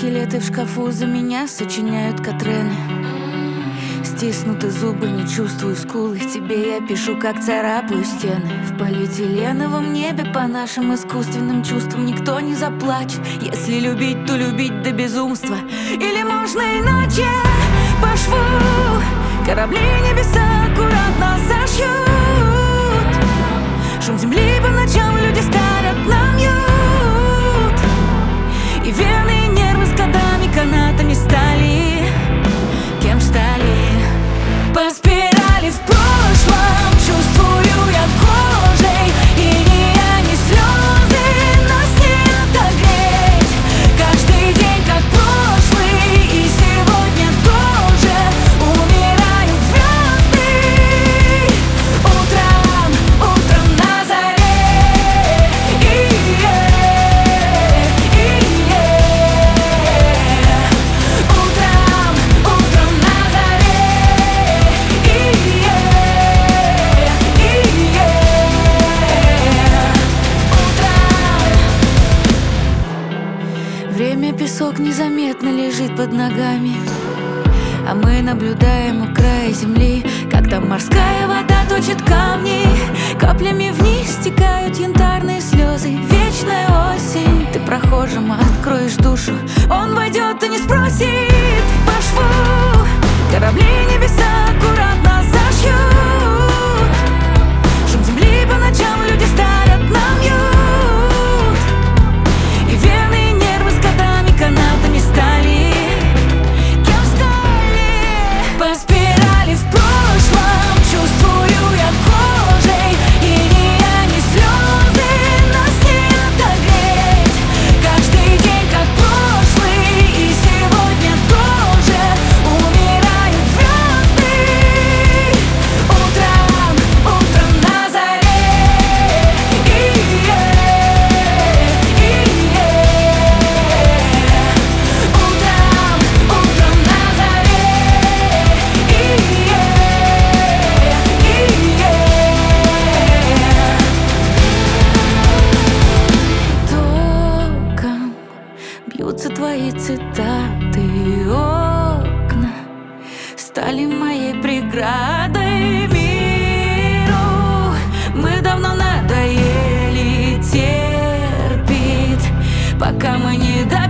скелеты в шкафу за меня сочиняют Катрены. Стиснуты зубы, не чувствую скулы. Тебе я пишу, как царапаю стены. В полиэтиленовом небе по нашим искусственным чувствам никто не заплачет. Если любить, то любить до безумства. Или можно иначе, по шву корабли небеса аккуратно зашьют. Шум земли по ночам люди ставят на мьют. И вены и нервы с годами канатами стали. Кем стали? По спирали в прошлом чувствую я кожей. И ни я, ни слезы нас не отогреть. Каждый день как прошлый, и сегодня тоже умирают звезды. Утром на заре. Утром на заре. Время песок незаметно лежит под ногами, а мы наблюдаем у края земли, как там морская вода точит камни. Каплями вниз стекают янтарные слезы. Вечная осень. Ты прохожему откроешь душу, он войдет и не спросит. По шву корабли небеса аккуратно зашьют. Шум земли по ночам люди ставят на мьют. И вены и нервы с годами канатами стали. Кем стали? По спирали в прошлом чувствую я кожей. И ни я, ни слезы нас не отогреть. Каждый день как прошлый, и сегодня тоже умирают звезды. Утром на заре. Утром на заре. Током бьются твои цитаты, и окна стали моей преградой миру. Мы давно надоели терпеть, пока мы не